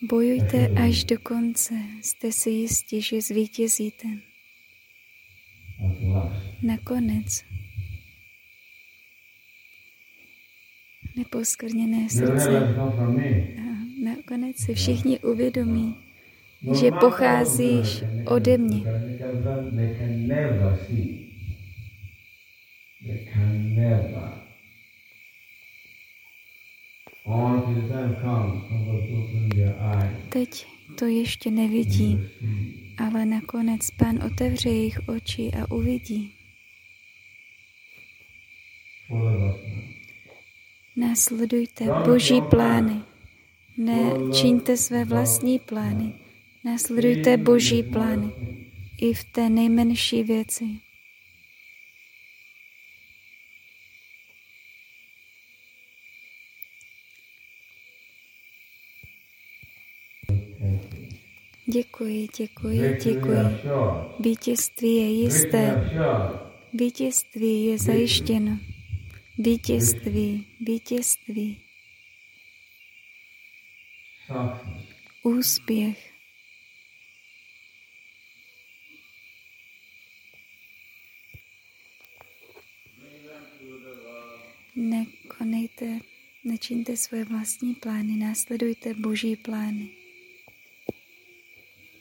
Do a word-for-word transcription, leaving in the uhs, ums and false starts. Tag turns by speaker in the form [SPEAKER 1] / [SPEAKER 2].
[SPEAKER 1] Bojujte až do konce, jste si jistí, že zvítězíte. Nakonec neposkvrněné srdce. A nakonec si všichni uvědomí, že pocházíš ode mě. Teď to ještě nevidí, ale nakonec Pán otevře jejich oči a uvidí. Následujte Boží plány. Nečiňte své vlastní plány. Následujte Boží plány. I v té nejmenší věci. Děkuji, děkuji, děkuji. Vítězství je jisté. Vítězství je zajištěno. Vítězství, vítězství. Úspěch. Nekonejte, nečiňte své vlastní plány, následujte Boží plány.